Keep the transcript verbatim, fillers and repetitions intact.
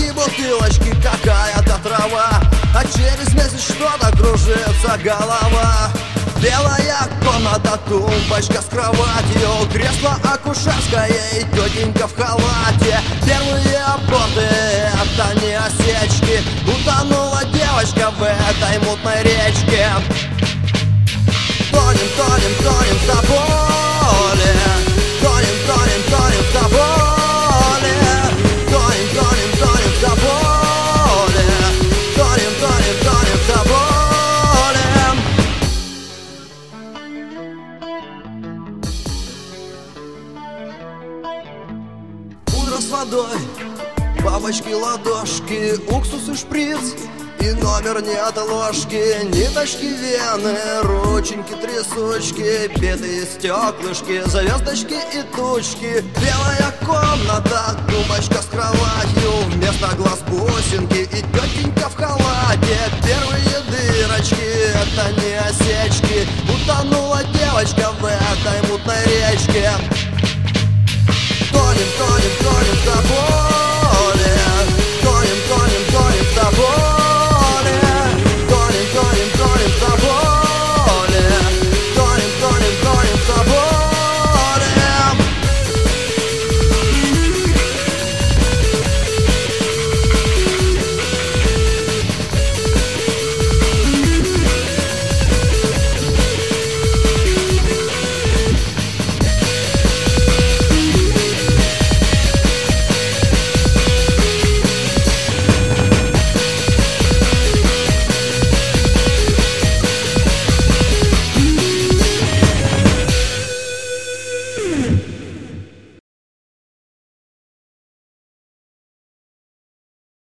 Пустые бутылочки, какая-то трава, а через месяц что-то кружится голова. Белая комната, тумбочка с кроватью, кресло акушерское и тетенька в халате. Первые аборты, это не осечки, утонула девочка в этой мутной речке. Тонем, тонем, тонем в тополе, тонем, тонем, тонем в тополе, тонем, тонем, тонем в тополе, тонем, тонем, тонем в тополе. Пудра с водой, бабочки, ладошки, уксус и шприц, и номер не отложки, ниточки, вены, рученьки, трясучки, битые стеклышки, звездочки и тучки. Белая комната, тумбочка с кроватью, вместо глаз